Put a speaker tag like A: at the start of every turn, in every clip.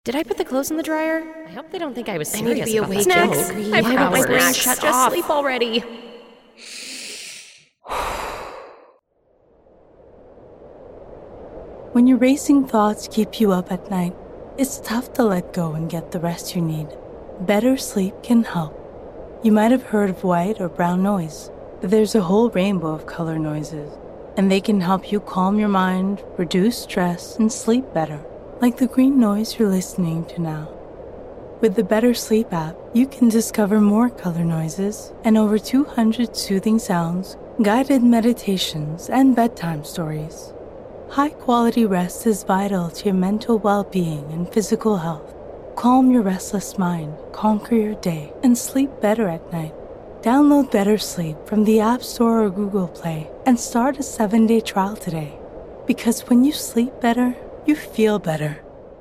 A: Did I put the clothes in the dryer? I hope they don't think I was
B: I need to
A: serious
B: be
A: about
B: awake
A: that.
B: in
A: Snacks?
B: 3
A: I forgot my
B: hours.
A: brain
B: Just
A: shut off. Sleep already.
C: When your racing thoughts keep you up at night, it's tough to let go and get the rest you need. Better sleep can help. You might have heard of white or brown noise, but there's a whole rainbow of color noises, and they can help you calm your mind, reduce stress, and sleep better, like the green noise you're listening to now. With the Better Sleep app, you can discover more color noises and over 200 soothing sounds, guided meditations, and bedtime stories. High-quality rest is vital to your mental well-being and physical health. Calm your restless mind, conquer your day, and sleep better at night. Download Better Sleep from the App Store or Google Play and start a 7-day trial today. Because when you sleep better, you feel better.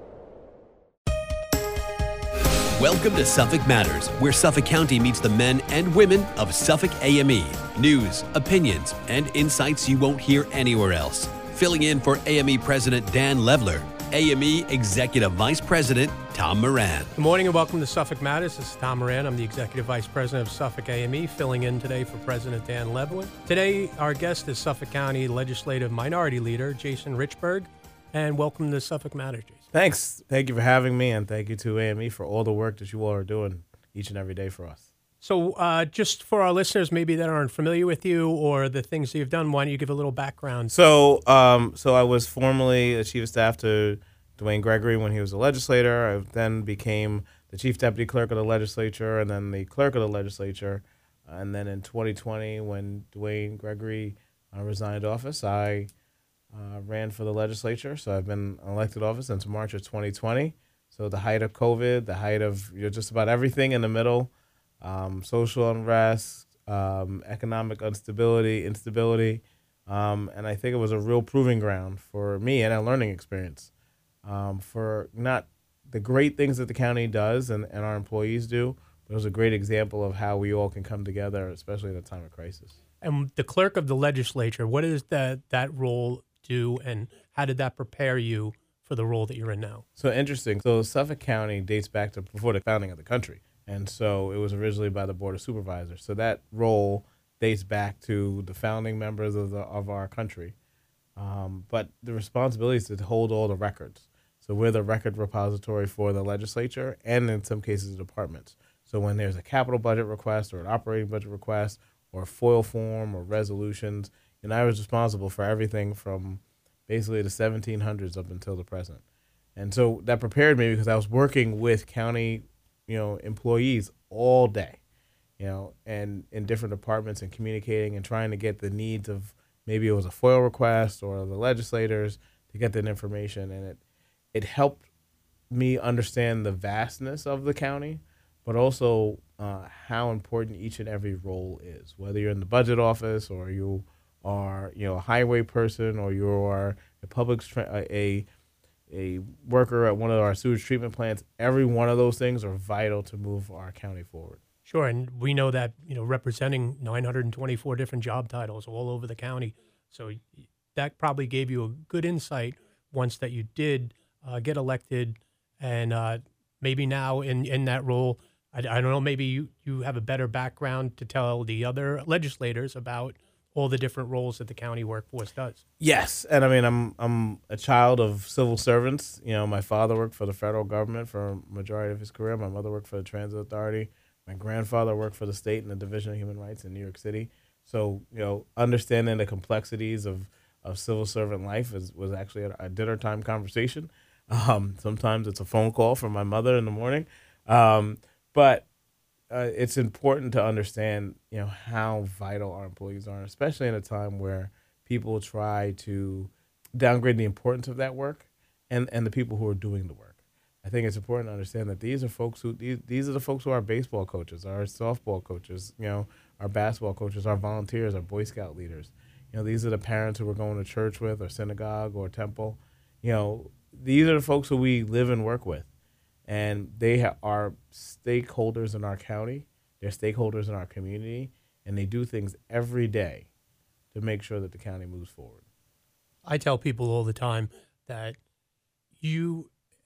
D: Welcome to Suffolk Matters, where Suffolk County meets the men and women of Suffolk AME. News, opinions, and insights you won't hear anywhere else. Filling in for AME President Dan Levler, AME Executive Vice President Tom Moran.
E: Good morning and welcome to Suffolk Matters. This is Tom Moran. I'm the Executive Vice President of Suffolk AME, filling in today for President Dan Levler. Today, our guest is Suffolk County Legislative Minority Leader Jason Richburg. And welcome to Suffolk Matters, Jason.
F: Thanks. Thank you for having me, and thank you to AME for all the work that you all are doing each and every day for us.
E: So just for our listeners maybe that aren't familiar with you or the things that you've done, why don't you give a little background?
F: So I was formerly the Chief of Staff to Dwayne Gregory when he was a legislator. I then became the Chief Deputy Clerk of the Legislature and then the Clerk of the Legislature. And then in 2020, when Dwayne Gregory resigned office, I ran for the legislature. So I've been in elected office since March of 2020. So the height of COVID, the height of just about everything in the middle, social unrest, economic instability, and I think it was a real proving ground for me and a learning experience for not the great things that the county does and our employees do, but it was a great example of how we all can come together, especially at a time of crisis.
E: And the Clerk of the Legislature, what does that role do, and how did that prepare you for the role that you're in now?
F: So interesting. So Suffolk County dates back to before the founding of the country. And so it was originally by the Board of Supervisors. So that role dates back to the founding members of our country. But the responsibility is to hold all the records. So we're the record repository for the legislature and in some cases the departments. So when there's a capital budget request or an operating budget request or a FOIL form or resolutions, and I was responsible for everything from basically the 1700s up until the present. And so that prepared me because I was working with county employees all day, and in different departments and communicating and trying to get the needs of maybe it was a FOIL request or the legislators to get that information. And it helped me understand the vastness of the county, but also how important each and every role is, whether you're in the budget office or you are, a highway person or you are a worker at one of our sewage treatment plants. Every one of those things are vital to move our county forward.
E: Sure, and we know that, representing 924 different job titles all over the county, so that probably gave you a good insight once that you did get elected, and maybe now in that role, I don't know, maybe you have a better background to tell the other legislators about all the different roles that the county workforce does.
F: Yes, and I mean, I'm a child of civil servants. My father worked for the federal government for a majority of his career. My mother worked for the Transit Authority. My grandfather worked for the state in the Division of Human Rights in New York City. So, understanding the complexities of civil servant life was actually a dinner time conversation. Sometimes it's a phone call from my mother in the morning. But it's important to understand, how vital our employees are, especially in a time where people try to downgrade the importance of that work and the people who are doing the work. I think it's important to understand that these are the folks who are baseball coaches, our softball coaches, our basketball coaches, our volunteers, our Boy Scout leaders. These are the parents who we're going to church with or synagogue or temple. These are the folks who we live and work with. And they are stakeholders in our county, they're stakeholders in our community, and they do things every day to make sure that the county moves forward.
E: I tell people all the time that you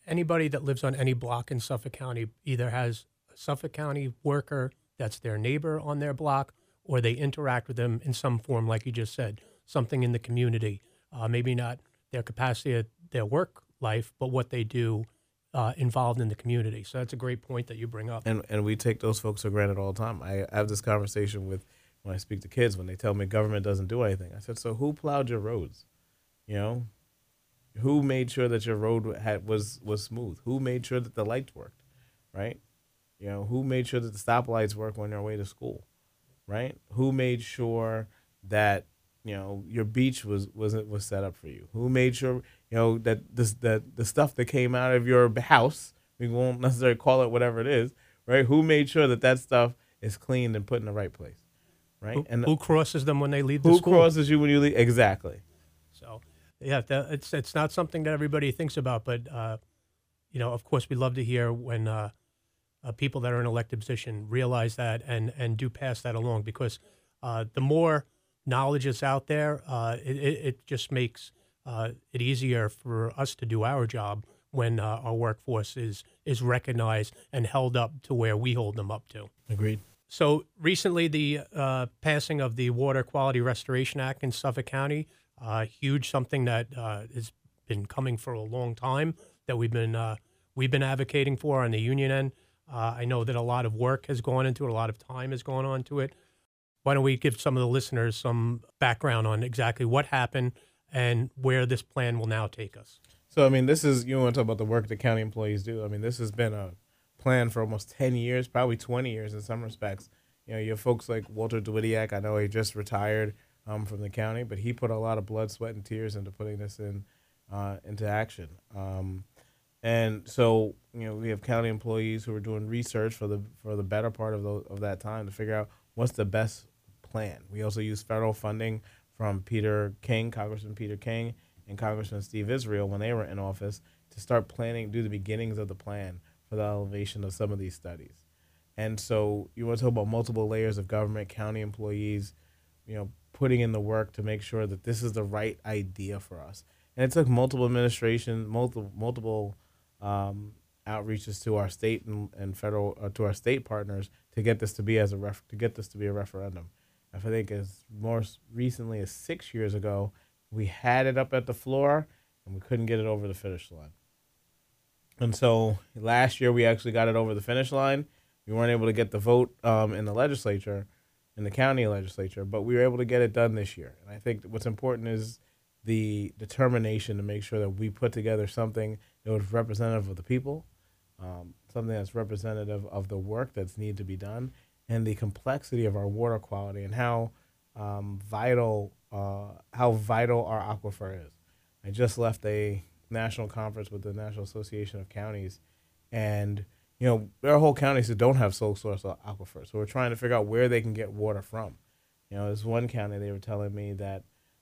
E: anybody that lives on any block in Suffolk County either has a Suffolk County worker that's their neighbor on their block, or they interact with them in some form, like you just said, something in the community. Maybe not their capacity at their work life, but what they do involved in the community. So that's a great point that you bring up.
F: And we take those folks for granted all the time. I have this conversation with when I speak to kids when they tell me government doesn't do anything. I said, so who plowed your roads? You know, who made sure that your road was smooth? Who made sure that the lights worked, right? You know, who made sure that the stoplights work on your way to school, right? Who made sure that, you know, your beach was set up for you? Who made sure, you know, that the stuff that came out of your house, we won't necessarily call it whatever it is, right? Who made sure that that stuff is cleaned and put in the right place, right?
E: Who crosses them when they leave the school?
F: Who crosses you when you leave? Exactly.
E: So, yeah, it's not something that everybody thinks about, but you know, of course, we love to hear when people that are in elected position realize that and do pass that along, because the more knowledge is out there, it just makes it easier for us to do our job when our workforce is recognized and held up to where we hold them up to.
F: Agreed.
E: So recently, the passing of the Water Quality Restoration Act in Suffolk County, huge, something that has been coming for a long time, that we've been advocating for on the union end. I know that a lot of work has gone into it, a lot of time has gone on to it. Why don't we give some of the listeners some background on exactly what happened and where this plan will now take us?
F: So, I mean, this is, you want to talk about the work that county employees do. I mean, this has been a plan for almost 10 years, probably 20 years in some respects. You know, you have folks like Walter Dwidiak. I know he just retired from the county, but he put a lot of blood, sweat, and tears into putting this into action. And so, you know, we have county employees who are doing research for the better part of that time to figure out what's the best plan. We also use federal funding from Peter King, Congressman Peter King, and Congressman Steve Israel when they were in office to start planning, do the beginnings of the plan for the elevation of some of these studies. And so you want to talk about multiple layers of government, county employees, you know, putting in the work to make sure that this is the right idea for us. And it took multiple administrations, multiple outreaches to our state and federal, to our state partners to get this to be a referendum. I think as more recently as 6 years ago, we had it up at the floor and we couldn't get it over the finish line. And so last year we actually got it over the finish line. We weren't able to get the vote in the legislature, in the county legislature, but we were able to get it done this year. And I think what's important is the determination to make sure that we put together something that was representative of the people, something that's representative of the work that's needed to be done, and the complexity of our water quality and how vital our aquifer is. I just left a national conference with the National Association of Counties, and you know, there are whole counties that don't have sole source aquifers, so we're trying to figure out where they can get water from. You know, there's one county, they were telling me that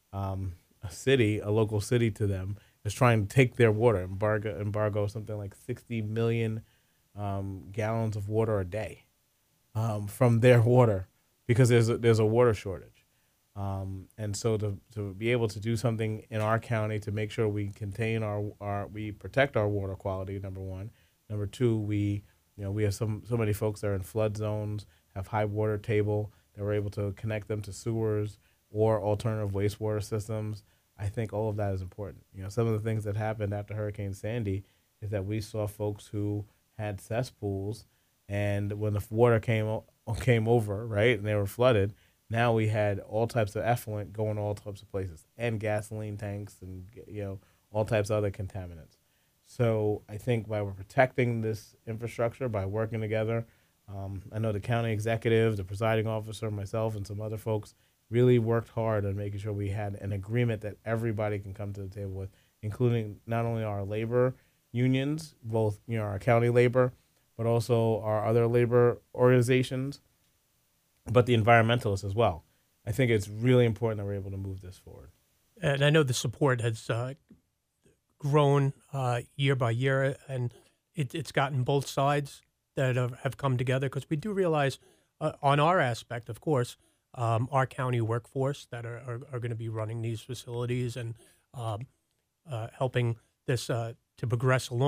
F: a local city to them, is trying to take their water, embargo something like 60 million gallons of water a day from their water because there's a water shortage. And so to be able to do something in our county to make sure we contain we protect our water quality, number one. Number two, we have so many folks that are in flood zones, have high water table, that we're able to connect them to sewers or alternative wastewater systems. I think all of that is important. You know, some of the things that happened after Hurricane Sandy is that we saw folks who had cesspools, and when the water came over, right, and they were flooded, now we had all types of effluent going all types of places, and gasoline tanks, and all types of other contaminants. So I think by we're protecting this infrastructure, by working together, I know the county executive, the presiding officer, myself, and some other folks really worked hard on making sure we had an agreement that everybody can come to the table with, including not only our labor unions, both our county labor, but also our other labor organizations, but the environmentalists as well. I think it's really important that we're able to move this forward.
E: And I know the support has grown year by year, and it's gotten both sides that have come together, because we do realize on our aspect, of course, our county workforce that are going to be running these facilities and helping this to progress along.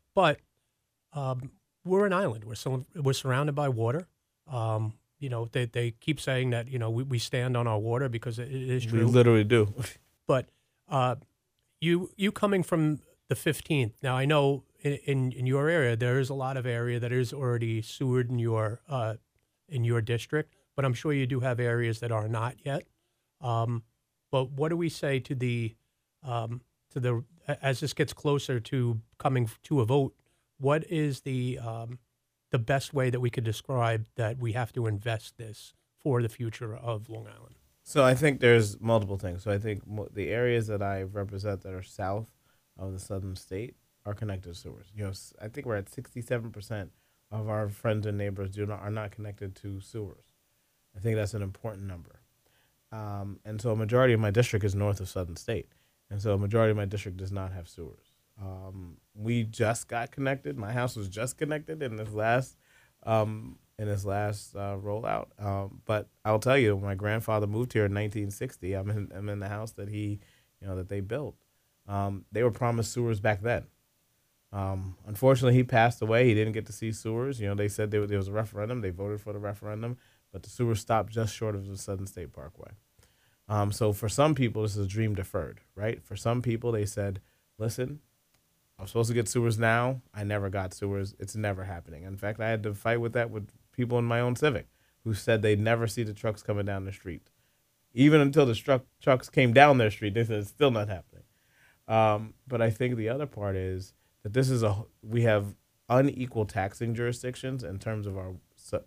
E: But we're an island. We're surrounded by water. They keep saying that we stand on our water because it is
F: We
E: true.
F: literally do.
E: But you coming from the 15th. Now I know in your area there is a lot of area that is already sewered in your district, but I'm sure you do have areas that are not yet. But what do we say to the as this gets closer to coming to a vote? What is the best way that we could describe that we have to invest this for the future of Long Island?
F: So I think there's multiple things. So I think the areas that I represent that are south of the southern state are connected to sewers. I think we're at 67% of our friends and neighbors are not connected to sewers. I think that's an important number. And so a majority of my district is north of southern state. And so a majority of my district does not have sewers. We just got connected. My house was just connected in this last rollout. But I'll tell you, my grandfather moved here in 1960. I'm in the house that that they built. They were promised sewers back then. Unfortunately, he passed away. He didn't get to see sewers. They said there was a referendum. They voted for the referendum, but the sewers stopped just short of the Southern State Parkway. So for some people, this is a dream deferred, right? For some people, they said, listen, I'm supposed to get sewers now. I never got sewers. It's never happening. In fact, I had to fight with that with people in my own Civic who said they'd never see the trucks coming down the street. Even until the trucks came down their street, they said it's still not happening. But I think the other part is that we have unequal taxing jurisdictions in terms of our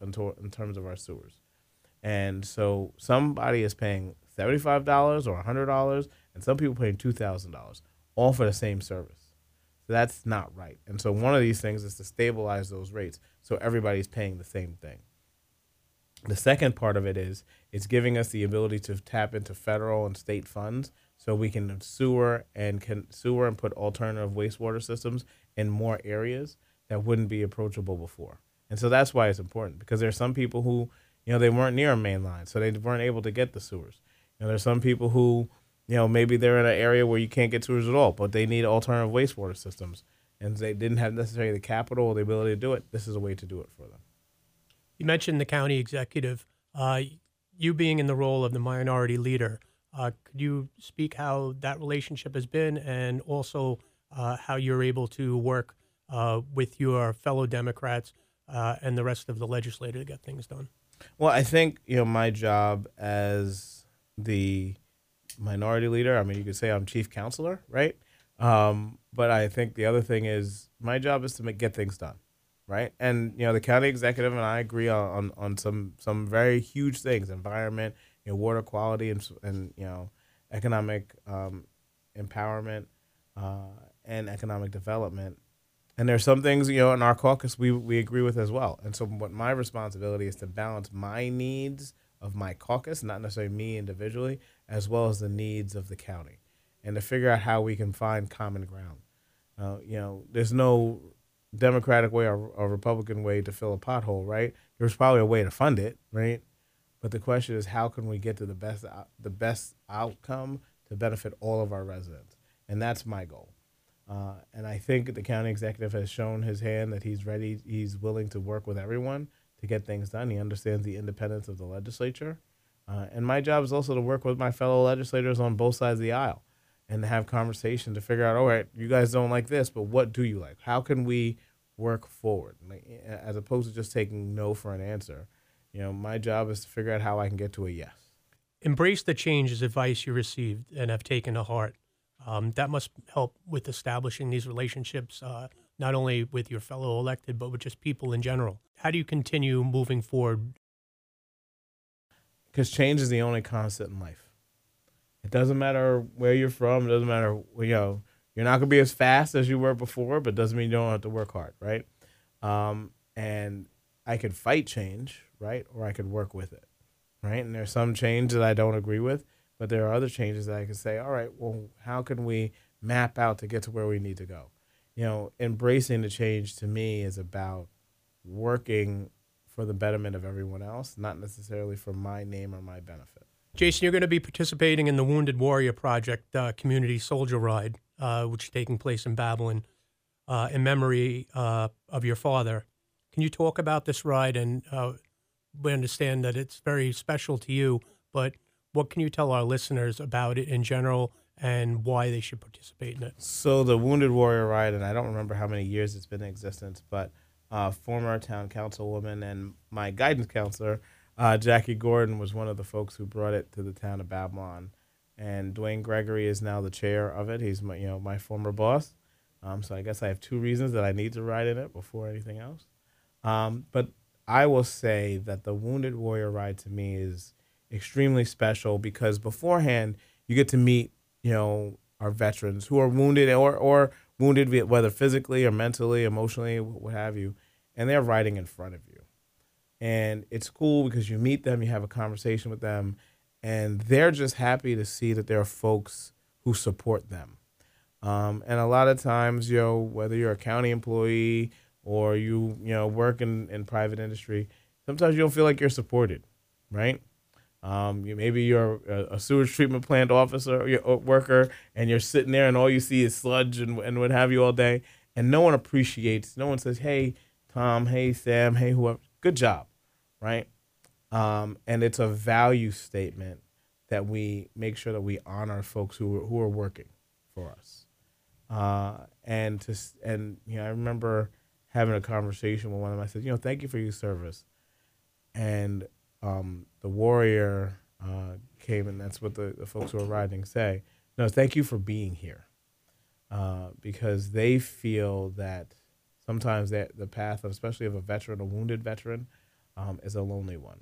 F: sewers. And so somebody is paying $75 or $100, and some people paying $2,000, all for the same service. So that's not right. And so one of these things is to stabilize those rates so everybody's paying the same thing. The second part of it is it's giving us the ability to tap into federal and state funds so we can sewer and put alternative wastewater systems in more areas that wouldn't be approachable before. And so that's why it's important, because there's some people who, they weren't near a main line, so they weren't able to get the sewers. There's some people who, maybe they're in an area where you can't get sewers at all, but they need alternative wastewater systems, and they didn't have necessarily the capital or the ability to do it. This is a way to do it for them.
E: You mentioned the county executive. You being in the role of the minority leader, could you speak how that relationship has been, and also how you're able to work with your fellow Democrats and the rest of the legislature to get things done?
F: Well, I think, my job as the minority leader, I mean, you could say I'm chief counselor, right? But I think the other thing is my job is to get things done, right? And, the county executive and I agree on some very huge things: environment, water quality, and economic empowerment and economic development. And there's some things, in our caucus we agree with as well. And so what my responsibility is to balance my needs of my caucus, not necessarily me individually, as well as the needs of the county, and to figure out how we can find common ground. There's no Democratic way or Republican way to fill a pothole, right? There's probably a way to fund it, right? But the question is, how can we get to the best outcome to benefit all of our residents? And that's my goal. And I think the county executive has shown his hand that he's ready, he's willing to work with everyone to get things done. He understands the independence of the legislature. And my job is also to work with my fellow legislators on both sides of the aisle and to have conversation to figure out, all right, you guys don't like this, but what do you like? How can we work forward? As opposed to just taking no for an answer. My job is to figure out how I can get to a yes.
E: Embrace the change is advice you received and have taken to heart. That must help with establishing these relationships, not only with your fellow elected, but with just people in general. How do you continue moving forward?
F: Because change is the only constant in life. It doesn't matter where you're from. It doesn't matter, you're not going to be as fast as you were before, but it doesn't mean you don't have to work hard, right? And I could fight change, right? Or I could work with it, right? And there's some change that I don't agree with, but there are other changes that I can say, all right, well, how can we map out to get to where we need to go? Embracing the change to me is about working for the betterment of everyone else, not necessarily for my name or my benefit.
E: Jason, you're going to be participating in the Wounded Warrior Project Community Soldier Ride, which is taking place in Babylon. in memory of your father. Can you talk about this ride? And we understand that it's very special to you, but what can you tell our listeners about it in general and why they should participate in it?
F: So the Wounded Warrior Ride, and I don't remember how many years it's been in existence, but former town councilwoman and my guidance counselor, Jackie Gordon, was one of the folks who brought it to the town of Babylon. And Dwayne Gregory is now the chair of it. He's my former boss. So I guess I have two reasons that I need to ride in it before anything else. But I will say that the Wounded Warrior Ride to me is extremely special because beforehand you get to meet, our veterans who are wounded or wounded, whether physically or mentally, emotionally, what have you, and they're riding in front of you. And it's cool because you meet them, you have a conversation with them, and they're just happy to see that there are folks who support them. And a lot of times, whether you're a county employee or you work in private industry, sometimes you don't feel like you're supported, right? Maybe you're a sewage treatment plant officer or worker, and you're sitting there and all you see is sludge and what have you all day, and no one says, hey, Tom, hey, Sam, hey, whoever, good job, right? And it's a value statement that we make sure that we honor folks who are working for us. And I remember having a conversation with one of them. I said, thank you for your service. And the warrior came, and that's what the folks who are riding say. No, thank you for being here, because they feel that sometimes the path, especially of a veteran, a wounded veteran, is a lonely one.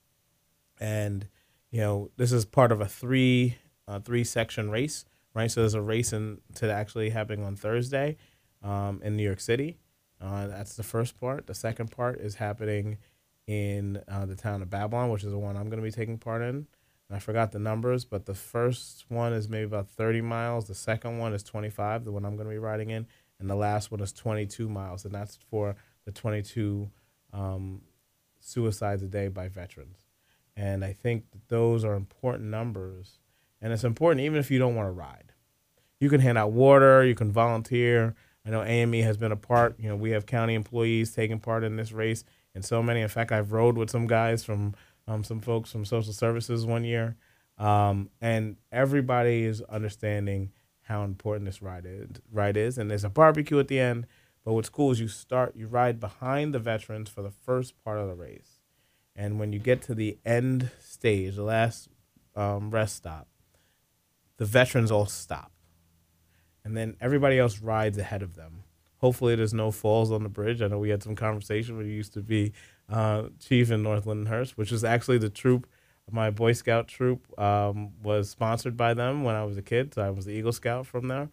F: And this is part of a three-section race, right? So there's a race to actually happening on Thursday in New York City. That's the first part. The second part is happening in the town of Babylon, which is the one I'm going to be taking part in. And I forgot the numbers, but the first one is maybe about 30 miles. The second one is 25, the one I'm going to be riding in. And the last one is 22 miles, and that's for the 22 suicides a day by veterans. And I think that those are important numbers. And it's important even if you don't want to ride. You can hand out water, you can volunteer. I know AME has been a part. We have county employees taking part in this race. And so many. In fact, I've rode with some guys from some folks from social services one year. And everybody is understanding how important this ride is. And there's a barbecue at the end. But what's cool is you ride behind the veterans for the first part of the race. And when you get to the end stage, the last rest stop, the veterans all stop. And then everybody else rides ahead of them. Hopefully there's no falls on the bridge. I know we had some conversation when you used to be chief in North Lindenhurst, which is actually the troop. My Boy Scout troop was sponsored by them when I was a kid. So I was the Eagle Scout from there.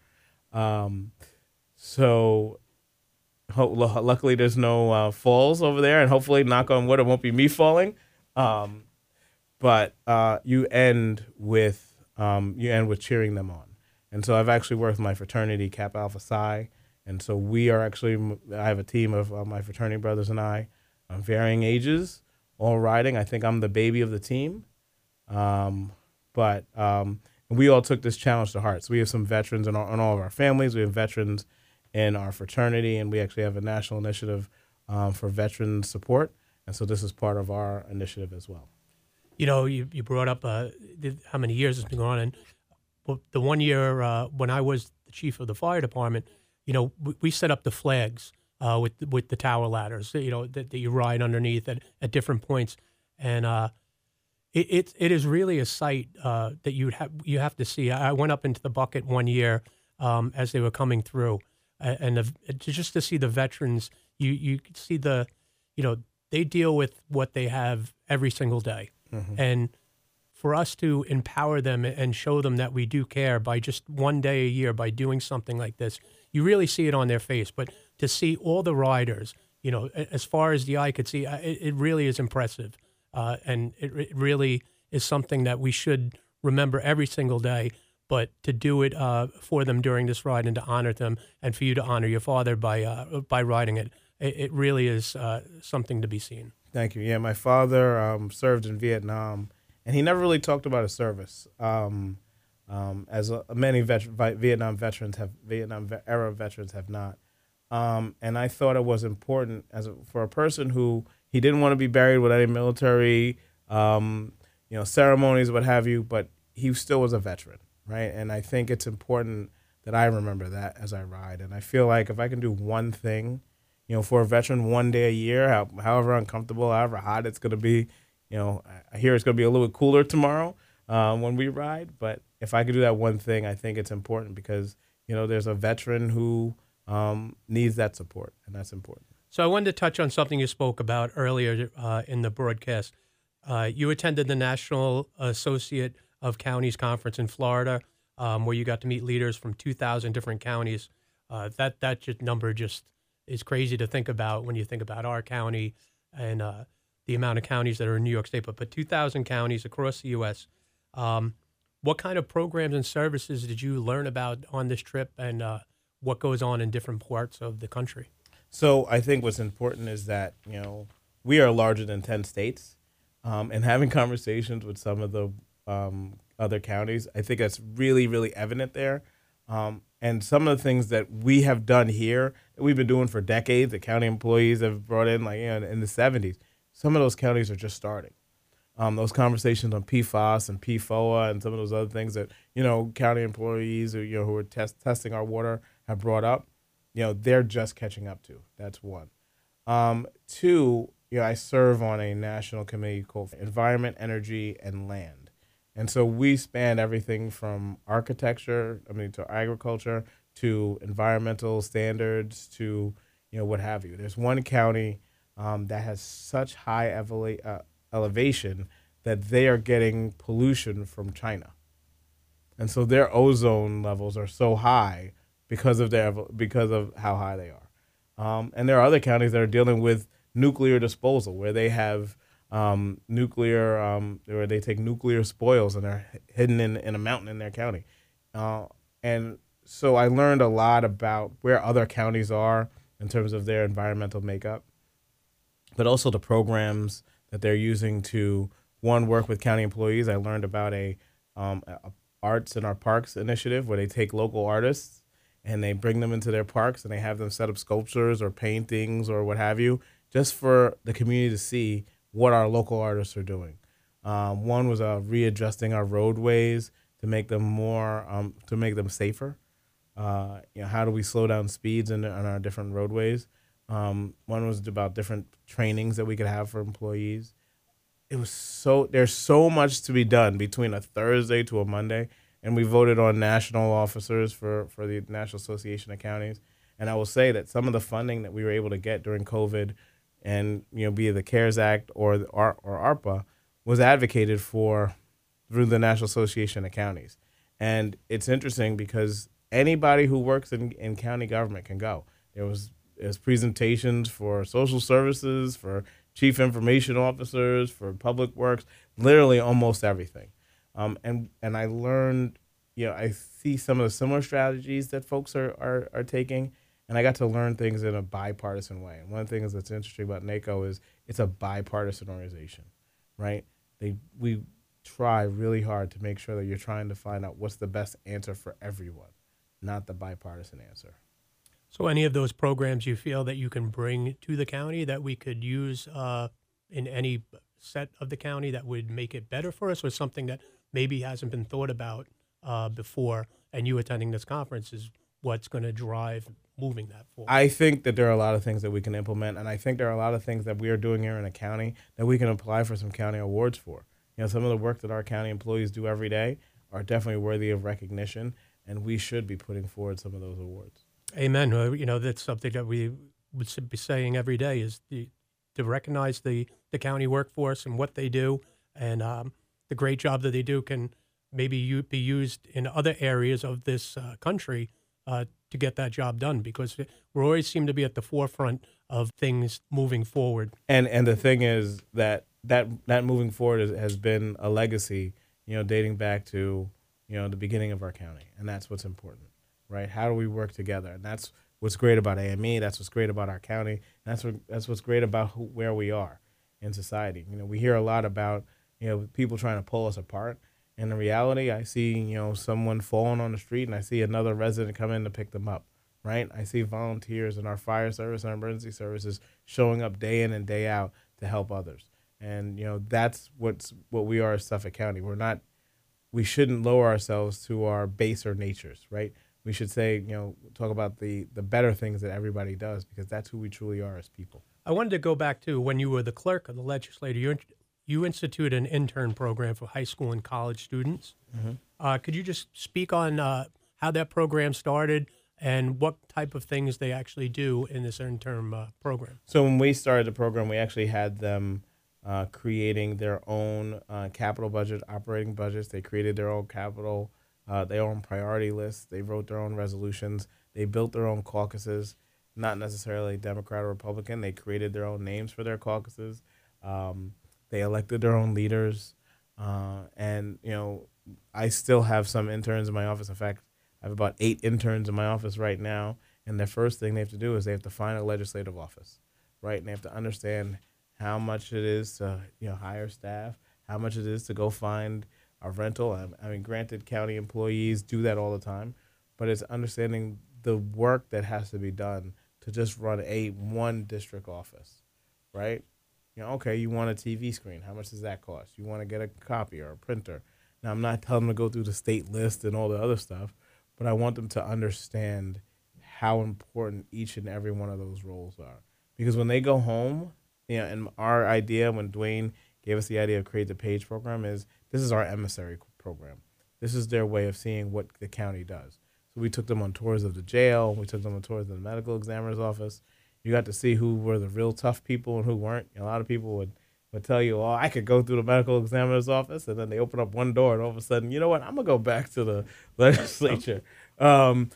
F: Luckily there's no falls over there, and hopefully, knock on wood, it won't be me falling. But you end with cheering them on. And so I've actually worked with my fraternity, Kappa Alpha Psi. And so I have a team of my fraternity brothers and I, varying ages, all riding. I think I'm the baby of the team. But we all took this challenge to heart. So we have some veterans in all of our families. We have veterans in our fraternity, and we actually have a national initiative for veteran support. And so this is part of our initiative as well.
E: You brought up how many years it's been going on. And the 1 year when I was the chief of the fire department, we set up the flags with the tower ladders, that you ride underneath at different points. And it is really a sight that you have to see. I went up into the bucket 1 year as they were coming through, and just to see the veterans, you could see they deal with what they have every single day. Mm-hmm. And for us to empower them and show them that we do care by just 1 day a year, by doing something like this, you really see it on their face. But to see all the riders, as far as the eye could see, it really is impressive. And it really is something that we should remember every single day. But to do it for them during this ride and to honor them, and for you to honor your father by riding it, it really is something to be seen.
F: Thank you. Yeah, my father served in Vietnam, and he never really talked about his service. As many Vietnam era veterans have not. And I thought it was important for a person who he didn't want to be buried with any military, ceremonies, what have you, but he still was a veteran, right? And I think it's important that I remember that as I ride. And I feel like if I can do one thing, for a veteran, one day a year, however uncomfortable, however hot it's going to be, I hear it's going to be a little bit cooler tomorrow when we ride. But if I could do that one thing, I think it's important because, there's a veteran who needs that support, and that's important.
E: So I wanted to touch on something you spoke about earlier in the broadcast. You attended the National Associate of Counties Conference in Florida, where you got to meet leaders from 2,000 different counties. That number just is crazy to think about when you think about our county and the amount of counties that are in New York State, but 2,000 counties across the U.S. What kind of programs and services did you learn about on this trip, and what goes on in different parts of the country?
F: So I think what's important is that, we are larger than 10 states, and having conversations with some of the other counties, I think that's really, really evident there. And some of the things that we have done here, that we've been doing for decades, that county employees have brought in, in the 70s, some of those counties are just starting. Those conversations on PFAS and PFOA and some of those other things that, county employees who are testing our water have brought up, they're just catching up to. That's one. Two, I serve on a national committee called Environment, Energy, and Land. And so we span everything from architecture, to agriculture, to environmental standards, to, what have you. There's one county that has such high elevation that they are getting pollution from China. And so their ozone levels are so high because of how high they are. And there are other counties that are dealing with nuclear disposal, where they have where they take nuclear spoils and they're hidden in a mountain in their county. And so I learned a lot about where other counties are in terms of their environmental makeup, but also the programs that they're using to, one, work with county employees. I learned about a Arts in Our Parks initiative where they take local artists and they bring them into their parks and they have them set up sculptures or paintings or what have you, just for the community to see what our local artists are doing. One was readjusting our roadways to make them safer. How do we slow down speeds on our different roadways? One was about different trainings that we could have for employees. There's so much to be done between a Thursday to a Monday, and we voted on national officers for the National Association of Counties. And I will say that some of the funding that we were able to get during COVID, and be it the CARES Act or ARPA, was advocated for through the National Association of Counties. And it's interesting because anybody who works in county government can go. There's presentations for social services, for chief information officers, for public works, literally almost everything. And I learned, I see some of the similar strategies that folks are taking, and I got to learn things in a bipartisan way. And one of the things that's interesting about NACO is it's a bipartisan organization, right? We try really hard to make sure that you're trying to find out what's the best answer for everyone, not the bipartisan answer.
E: So any of those programs you feel that you can bring to the county that we could use in any set of the county that would make it better for us, or something that maybe hasn't been thought about before, and you attending this conference is what's going to drive moving that forward?
F: I think that there are a lot of things that we can implement, and I think there are a lot of things that we are doing here in the county that we can apply for some county awards for. Some of the work that our county employees do every day are definitely worthy of recognition, and we should be putting forward some of those awards.
E: Amen. That's something that we would be saying every day, is to recognize the county workforce and what they do, and the great job that they do can maybe be used in other areas of this country to get that job done, because we always seem to be at the forefront of things moving forward.
F: And the thing is that moving forward has been a legacy, dating back to, the beginning of our county. And that's what's important, right? How do we work together? And that's what's great about AME. That's what's great about our county. And that's what's great about where we are in society. We hear a lot about, people trying to pull us apart. And in reality, I see, someone falling on the street and I see another resident come in to pick them up, right? I see volunteers in our fire service and our emergency services showing up day in and day out to help others. And, that's what we are as Suffolk County. We shouldn't lower ourselves to our baser natures, right? We should say, talk about the better things that everybody does, because that's who we truly are as people.
E: I wanted to go back to when you were the clerk of the legislature. You instituted an intern program for high school and college students. Mm-hmm. Could you just speak on how that program started and what type of things they actually do in this intern program?
F: So when we started the program, we actually had them creating their own capital budget, operating budgets. They created their own capital, their own priority lists. They wrote their own resolutions. They built their own caucuses, not necessarily Democrat or Republican. They created their own names for their caucuses. They elected their own leaders. And, I still have some interns in my office. In fact, I have about 8 interns in my office right now. And the first thing they have to do is they have to find a legislative office, right? And they have to understand how much it is to, hire staff, how much it is to go find a rental. I mean, granted, county employees do that all the time, but it's understanding the work that has to be done to just run one district office, right? Okay, you want a TV screen. How much does that cost? You want to get a copy or a printer. Now, I'm not telling them to go through the state list and all the other stuff, but I want them to understand how important each and every one of those roles are. Because when they go home, and our idea when Dwayne gave us the idea of Create the Page program is this is our emissary program. This is their way of seeing what the county does. So we took them on tours of the jail. We took them on tours of the medical examiner's office. You got to see who were the real tough people and who weren't. A lot of people would tell you, oh, I could go through the medical examiner's office, and then they open up one door, and all of a sudden, you know what, I'm going to go back to the legislature. Got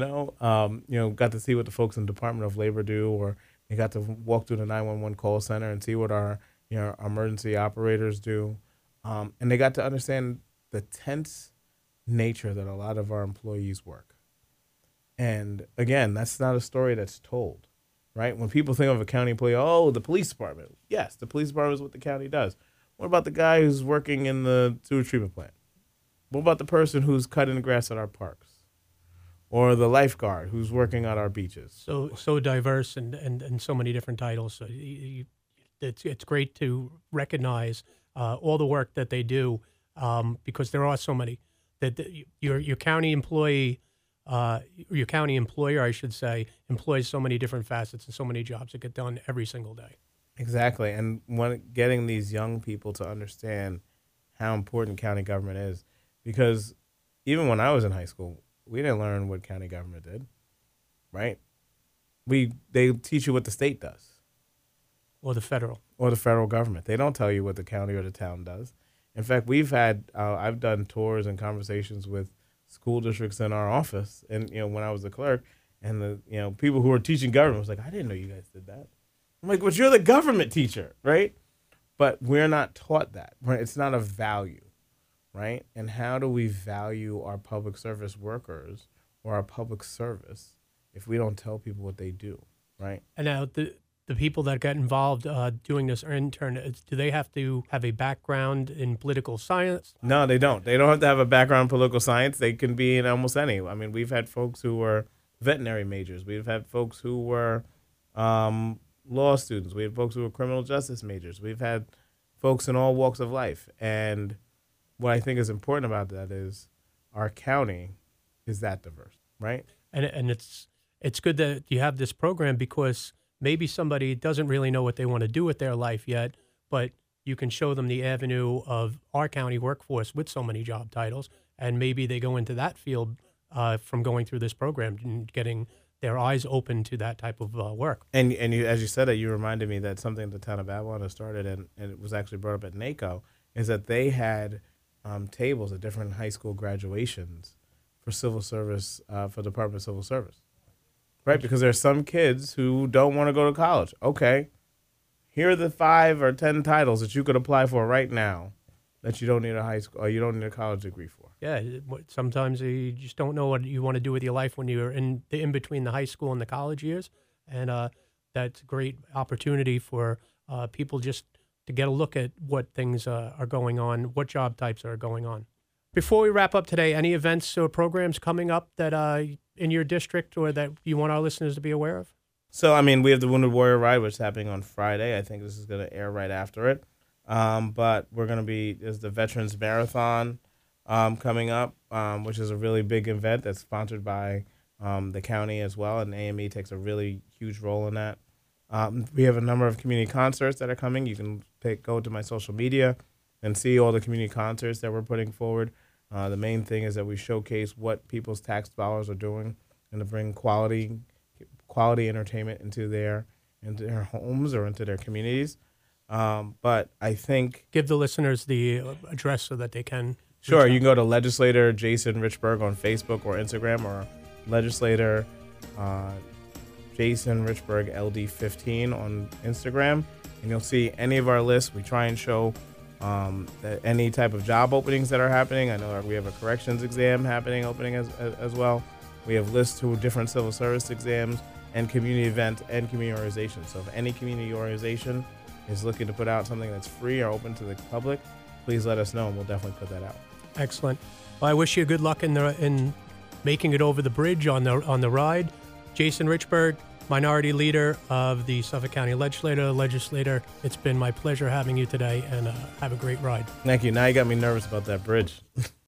F: to see what the folks in the Department of Labor do, or you got to walk through the 911 call center and see what our emergency operators do. And they got to understand the tense nature that a lot of our employees work. And again, that's not a story that's told. Right? When people think of a county employee, oh, the police department. Yes, the police department is what the county does. What about the guy who's working in the sewer treatment plant? What about the person who's cutting the grass at our parks? Or the lifeguard who's working at our beaches?
E: So diverse and so many different titles. So it's great to recognize all the work that they do because there are so many. That your county employee. Your county employer, I should say, employs so many different facets and so many jobs that get done every single day.
F: Exactly. And getting these young people to understand how important county government is, because even when I was in high school, we didn't learn what county government did, right? They teach you what the state does.
E: Or the federal.
F: Or the federal government. They don't tell you what the county or the town does. In fact, I've done tours and conversations with school districts in our office, and when I was the clerk, and the people who were teaching government was like, I didn't know you guys did that. I'm like, but you're the government teacher, right? But we're not taught that, right? It's not a value, right? And how do we value our public service workers or our public service if we don't tell people what they do, right?
E: And now the people that got involved doing this intern, do they have to have a background in political science?
F: No, they don't. They don't have to have a background in political science. They can be in almost any. I mean, we've had folks who were veterinary majors. We've had folks who were law students. We had folks who were criminal justice majors. We've had folks in all walks of life. And what I think is important about that is our county is that diverse, right?
E: And it's good that you have this program because maybe somebody doesn't really know what they want to do with their life yet, but you can show them the avenue of our county workforce with so many job titles, and maybe they go into that field from going through this program and getting their eyes open to that type of work.
F: And you, as you said that, you reminded me that something the town of Babylon has started, and it was actually brought up at NACO, is that they had tables at different high school graduations for civil service, for the Department of Civil Service. Right, because there are some kids who don't want to go to college. Okay, here are the 5 or 10 titles that you could apply for right now that you don't need a high school or you don't need a college degree for.
E: Yeah, sometimes you just don't know what you want to do with your life when you're in between the high school and the college years, and that's a great opportunity for people just to get a look at what things are going on, what job types are going on. Before we wrap up today, any events or programs coming up that in your district or that you want our listeners to be aware of?
F: So, I mean, we have the Wounded Warrior Ride, which is happening on Friday. I think this is going to air right after it. But we're going to there's the Veterans Marathon coming up, which is a really big event that's sponsored by the county as well, and AME takes a really huge role in that. We have a number of community concerts that are coming. You can go to my social media and see all the community concerts that we're putting forward. The main thing is that we showcase what people's tax dollars are doing and to bring quality entertainment into their homes or into their communities. But I think...
E: Give the listeners the address so that they can...
F: Sure, you can go to Legislator Jason Richburg on Facebook or Instagram, or Legislator Jason Richburg LD15 on Instagram, and you'll see any of our lists. We try and show that any type of job openings that are happening. I know we have a corrections exam opening as well. We have lists to different civil service exams and community events and community organizations. So if any community organization is looking to put out something that's free or open to the public, please let us know, and we'll definitely put that out.
E: Excellent. Well, I wish you good luck in making it over the bridge on the ride. Jason Richburg, Minority Leader of the Suffolk County Legislature, it's been my pleasure having you today, and have a great ride.
F: Thank you. Now you got me nervous about that bridge.